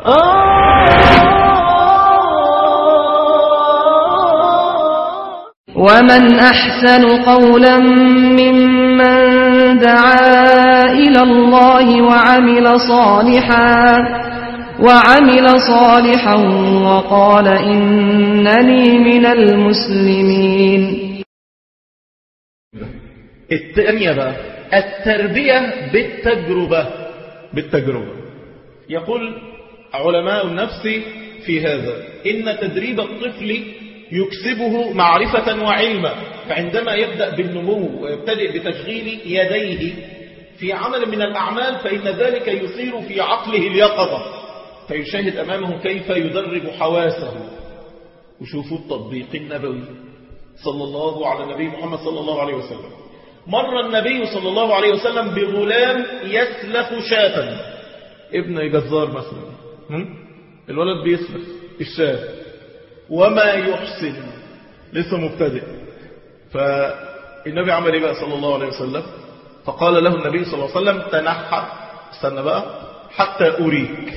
ومن أحسن قولا ممن دعا إلى الله وعمل صالحا وقال إنني من المسلمين. الثانية بقى التربية بالتجربة. يقول علماء النفس في هذا إن تدريب الطفل يكسبه معرفة وعلما، فعندما يبدأ بالنمو ويبتدئ بتشغيل يديه في عمل من الأعمال فإن ذلك يثير في عقله اليقظة، فيشاهد أمامه كيف يدرب حواسه. وشوفوا التطبيق النبوي صلى الله على النبي محمد صلى الله عليه وسلم. مر النبي صلى الله عليه وسلم بغلام يسلخ شاة، ابن جزار مثلا، الولد بيسلخ الشاة وما يحسن، لسه مبتدئ. فالنبي عمل ايه بقى صلى الله عليه وسلم؟ فقال له النبي صلى الله عليه وسلم تنحى، استنى بقى حتى أريك.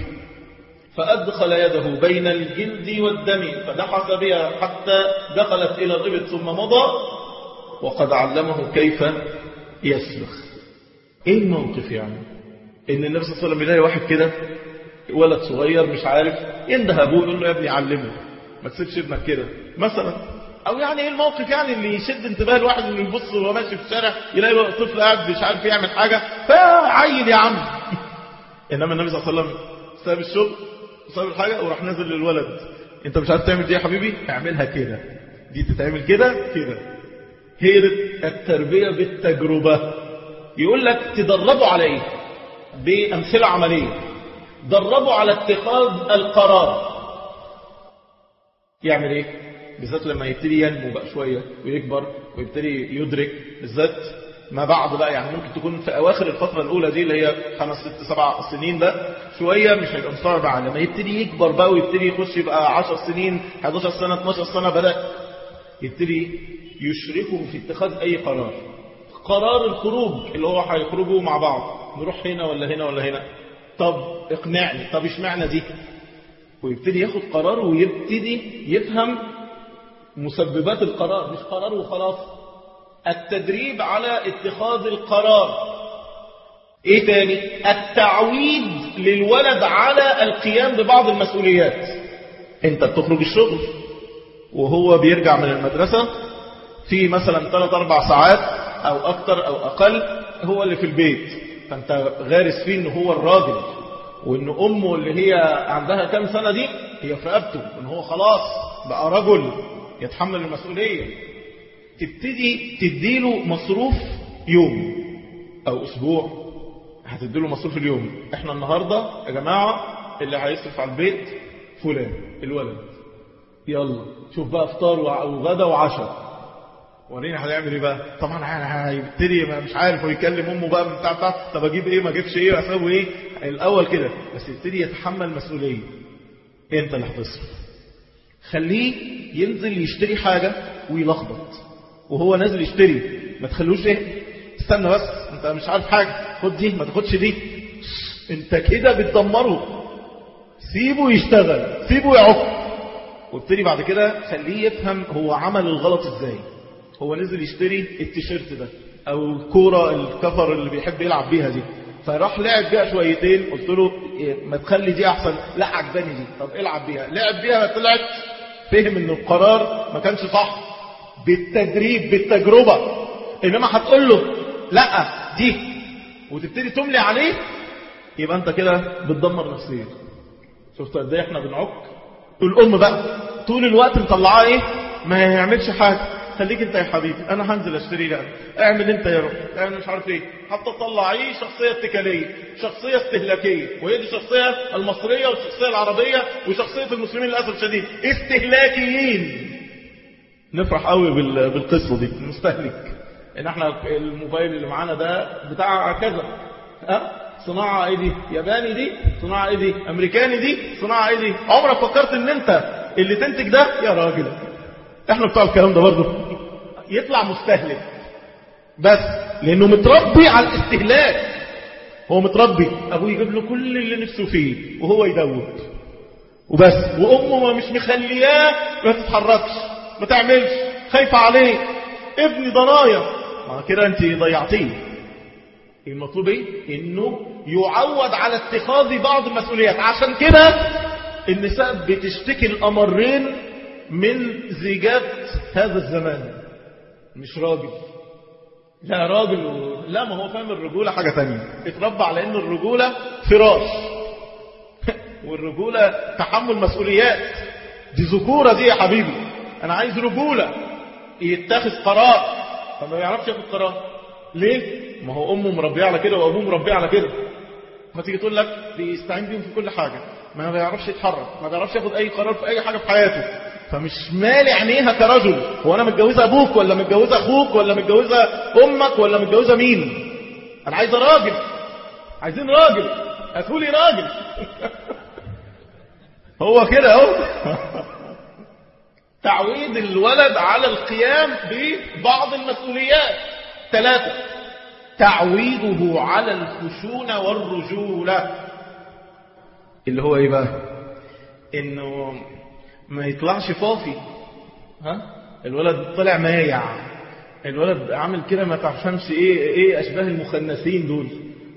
فأدخل يده بين الجلد والدم فدحس بها حتى دخلت إلى الإبط ثم مضى، وقد علمه كيف يسلخ. ايه الموقف يعني؟ ان النبي صلى الله عليه وسلم يلاقي واحد كده ولد صغير مش عارف، ينده ابوه يقول له يا ابني علمه، ما تسيبش ابنك كده مثلا. او يعني ايه الموقف يعني اللي يشد انتباه الواحد اللي يبص وهو ماشي في الشارع يلاقي طفل قاعد مش عارف يعمل حاجه فعيل يا عم. انما النبي صلى الله عليه وسلم ساب الشغل وساب الحاجه وراح نازل للولد، انت مش عارف تعمل دي يا حبيبي، اعملها كده، دي تتعمل كده كده. هي التربيه بالتجربه. يقول لك تدربوا على ايه؟ بامثله عمليه. دربوا على اتخاذ القرار. يعمل ايه؟ بالذات لما يبتدي ينمو بقى شوية ويكبر ويبتدي يدرك، بالذات ما بعد بقى، يعني ممكن تكون في أواخر الفترة الأولى دي اللي هي 5 6 7 سنين، ده شوية مش هيبقى مستوعب بقى. لما يبتدي يكبر بقى ويبتدي يخش يبقى 10 سنين 11 سنة 12 سنة، بدأ يبتدي يشركه في اتخاذ أي قرار. قرار الخروج اللي هو هيخرجوا مع بعض، نروح هنا ولا هنا ولا هنا، طب اقنعني، طب اشمعنى دي، ويبتدي ياخد قرار ويبتدي يفهم مسببات القرار، مش قرار وخلاص. التدريب على اتخاذ القرار. ايه تاني؟ التعويد للولد على القيام ببعض المسؤوليات. انت بتخرج الشغل وهو بيرجع من المدرسة في مثلا 3-4 ساعات او اكتر او اقل هو اللي في البيت، فانت غارس فيه ان هو الراجل، وان امه اللي هي عندها كام سنة دي هي في رقبته، وان هو خلاص بقى رجل يتحمل المسؤولية. تبتدي تديله مصروف يوم او اسبوع، هتديله مصروف اليوم. احنا النهاردة يا جماعة اللي هيصرف على البيت فلان الولد، يلا شوف بقى افطار وغدا وعشاء، ورينا هنعمل ايه بقى. طبعا هيبتدي مش عارف ويكلم امه بقى من بتاع طب اجيب ايه ما اجيبش ايه اسوي ايه الاول كده، بس يبتدي يتحمل مسؤوليه. انت اللي هتصرف. خليه ينزل يشتري حاجه ويلخبط وهو نازل يشتري، ما تخلوش ايه استنى بس انت مش عارف حاجه، خد دي ما تاخدش دي، انت كده بتدمره. سيبه يشتغل، سيبه يعق، وابتدي بعد كده خليه يفهم هو عمل الغلط ازاي. هو نزل يشتري التيشيرت ده او الكوره الكفر اللي بيحب يلعب بيها دي، فراح لعب بيها شويتين، قلت له ما تخلي دي احسن، لا عجباني دي، طب العب بيها، لعب بيها طلعت فهم ان القرار ما كانش صح. بالتدريب بالتجربه. انما هتقول له لا دي وتبتدي تملي عليه، يبقى انت كده بتدمر نفسيته. شفت قد ايه احنا بنعك. الام بقى طول الوقت مطلعاه ايه، ما يعملش حاجه، خليك انت يا حبيبي انا هنزل اشتري لك، اعمل انت يا روح، اعمل مش عارف ايه، حتى تطلعيه شخصيه اتكاليه، شخصيه استهلاكيه. وهي دي الشخصيه المصريه والشخصيه العربيه وشخصيه المسلمين للاسف الشديد، استهلاكيين. نفرح قوي بالقصه دي، المستهلك، ان احنا الموبايل اللي معانا ده بتاع كذا، صناعه ايه دي، ياباني دي، صناعه ايه دي، امريكاني دي، صناعه ايه دي. عمرك فكرت ان انت اللي تنتج ده يا راجل؟ احنا بتاع الكلام ده برضه يطلع مستهلك، بس لانه متربي على الاستهلاك. هو متربي ابوه يجيب له كل اللي نفسه فيه وهو يدوب، وبس، وأمه مش مخلياه ما تتحركش ما تعملش، خايفة عليه، ابني ضنايا، ما كده انت ضيعتيه. المطلوب ايه؟ انه يعود على اتخاذ بعض المسؤوليات. عشان كده النساء بتشتكي الأمرين من زيجات هذا الزمان. مش راجل، لا راجل لا، ما هو فاهم الرجولة حاجة تانية، اتربى على ان الرجولة فراش والرجولة تحمل مسؤوليات. دي ذكورة دي يا حبيبي، انا عايز رجولة يتخذ قرار، فما يعرفش ياخد قرار. ليه؟ ما هو امه مربيه على كده وابوه مربيه على كده. ما تيجي تقول لك بيستعين بيهم في كل حاجة، ما بيعرفش يتحرك، ما بيعرفش ياخد اي قرار في اي حاجة في حياته، فمش مالي عينيها كرجل. هو انا متجوزة ابوك ولا متجوزة اخوك ولا متجوزة امك ولا متجوزة مين؟ انا عايزة راجل، عايزين راجل، هاتولي راجل هو كده اهو تعويد الولد على القيام ببعض المسؤوليات. 3، تعويده على الخشونة والرجولة، اللي هو ايه بقى؟ انه ما يطلعش فافي. الولد طلع مايع، الولد عامل كده ما تفهمش ايه اشباه المخنثين دول.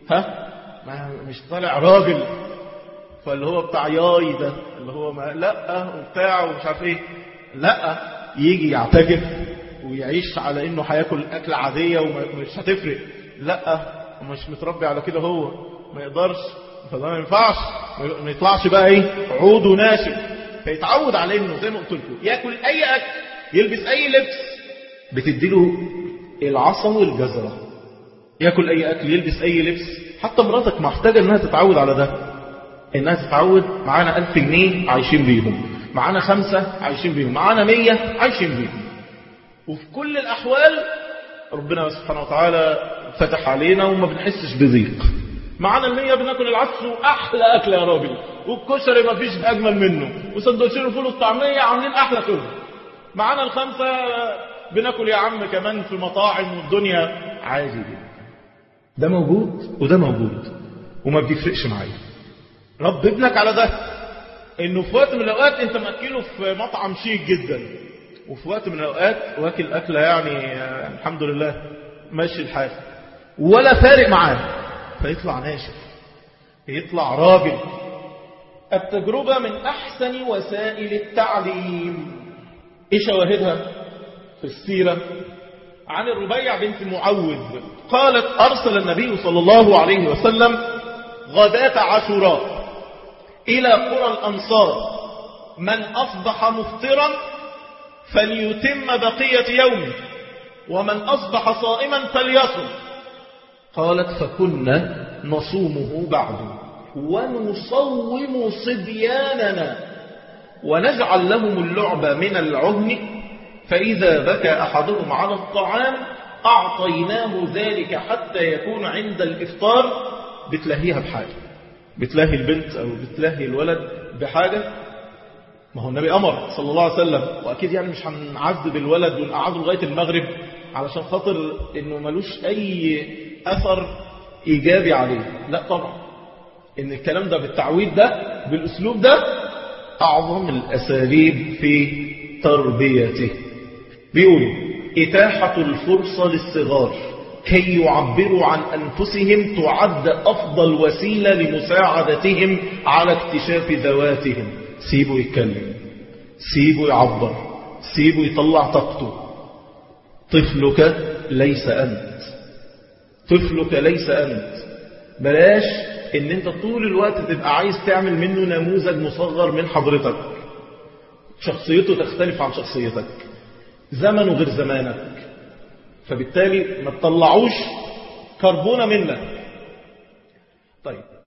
مش طالع راجل، فاللي هو بتاع ياي ده اللي هو ما لا وبتاع ومش عارف ايه، لا يجي يعتكف ويعيش على انه هياكل اكل عادية ومش هتفرق. لا، مش متربي على كده، هو ما يقدرش، فده ما ينفعش، ما يطلعش بقى ايه عود وناشف. فيتعود على انه زي ما قلت لكم ياكل اي اكل، يلبس اي لبس، بتديله العصا والجزرة. ياكل اي اكل، يلبس اي لبس. حتى مراتك محتاجة انها تتعود على ده، انها تتعود. معانا 1000 جنيه عايشين بيهم، معانا 5 عايشين بيهم، معانا 100 عايشين بيهم. وفي كل الأحوال ربنا سبحانه وتعالى فتح علينا وما بنحسش بضيق. معانا 100 بناكل العدس وأحلى أكل يا راجل، والكشري ما فيش أجمل منه، وسندوتشين الفول والطعمية عاملين أحلى كله. معانا 5 بناكل يا عم كمان في مطاعم، والدنيا عادي جدا. ده موجود وده موجود وما بيفرقش معايا. رب ابنك على ده، انه في وقت من الاوقات انت مأكله في مطعم شيك جدا، وفي وقت من الاوقات واكل اكله يعني الحمد لله ماشي الحال ولا فارق معاه، فيطلع ناشف، يطلع راجل. التجربة من احسن وسائل التعليم. ايه شواهدها في السيرة؟ عن الربيع بنت معوذ قالت: ارسل النبي صلى الله عليه وسلم غداة عاشوراء إلى قرى الأنصار: من أصبح مفطرا فليتم بقية يومه، ومن أصبح صائما فليصم. قالت: فكنا نصومه بعد ونصوم صبياننا ونجعل لهم اللعب من العهن، فإذا بكى أحدهم على الطعام أعطيناه ذلك حتى يكون عند الإفطار. بتلاهيها بحاجة، بتلاهي البنت أو بتلاهي الولد بحاجة. ما هو النبي أمر صلى الله عليه وسلم، وأكيد يعني مش هنعذب الولد ونقعده لغاية المغرب علشان خاطر إنه ملوش أي أثر إيجابي عليه. لا طبعا، إن الكلام ده بالتعويد ده بالأسلوب ده أعظم الأساليب في تربيته. بيقولوا: إتاحة الفرصة للصغار كي يعبروا عن أنفسهم تعد أفضل وسيلة لمساعدتهم على اكتشاف ذواتهم. سيبوا يتكلم، سيبوا يعبر، سيبوا يطلع طاقته. طفلك ليس أنت، طفلك ليس أنت. بلاش ان انت طول الوقت تبقى عايز تعمل منه نموذج مصغر من حضرتك. شخصيته تختلف عن شخصيتك، زمنه غير زمانك، فبالتالي ما تطلعوش كربونة منك. طيب